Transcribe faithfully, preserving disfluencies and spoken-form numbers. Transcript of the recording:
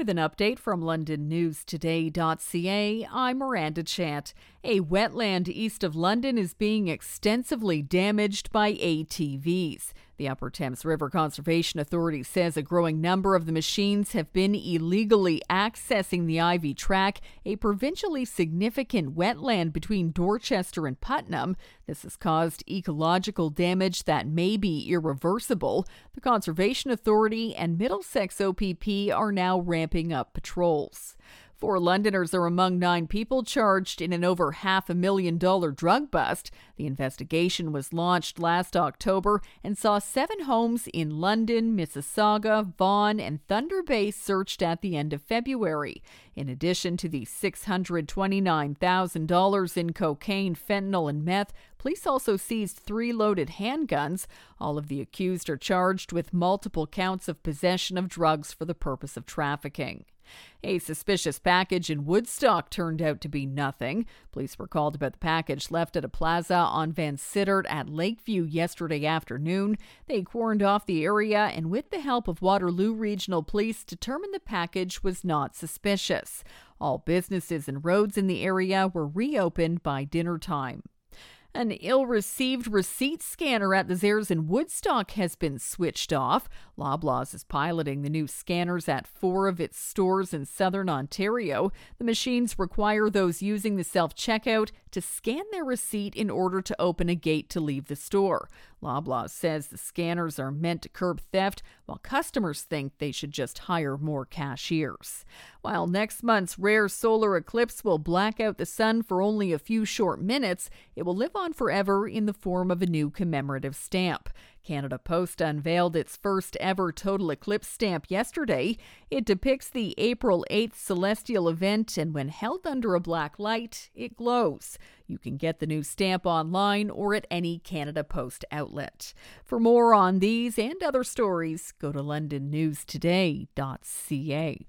With an update from London News Today dot C A, I'm Miranda Chant. A wetland east of London is being extensively damaged by A T Vs. The Upper Thames River Conservation Authority says a growing number of the machines have been illegally accessing the Ivy Track, a provincially significant wetland between Dorchester and Putnam. This has caused ecological damage that may be irreversible. The Conservation Authority and Middlesex O P P are now ramping up patrols. Four Londoners are among nine people charged in an over half a million dollar drug bust. The investigation was launched last October and saw seven homes in London, Mississauga, Vaughan, and Thunder Bay searched at the end of February. In addition to the six hundred twenty-nine thousand dollars in cocaine, fentanyl, and meth, police also seized three loaded handguns. All of the accused are charged with multiple counts of possession of drugs for the purpose of trafficking. A suspicious package in Woodstock turned out to be nothing. Police were called about the package left at a plaza on Van Sittert at Lakeview yesterday afternoon. They cordoned off the area and, with the help of Waterloo Regional Police, determined the package was not suspicious. All businesses and roads in the area were reopened by dinner time. An ill-received receipt scanner at the Zehrs in Woodstock has been switched off. Loblaws is piloting the new scanners at four of its stores in southern Ontario. The machines require those using the self-checkout to scan their receipt in order to open a gate to leave the store. Loblaws says the scanners are meant to curb theft, while customers think they should just hire more cashiers. While next month's rare solar eclipse will black out the sun for only a few short minutes, it will live on forever in the form of a new commemorative stamp. Canada Post unveiled its first ever total eclipse stamp yesterday. It depicts the April eighth celestial event, and when held under a black light, it glows. You can get the new stamp online or at any Canada Post outlet. For more on these and other stories, go to London News Today dot C A.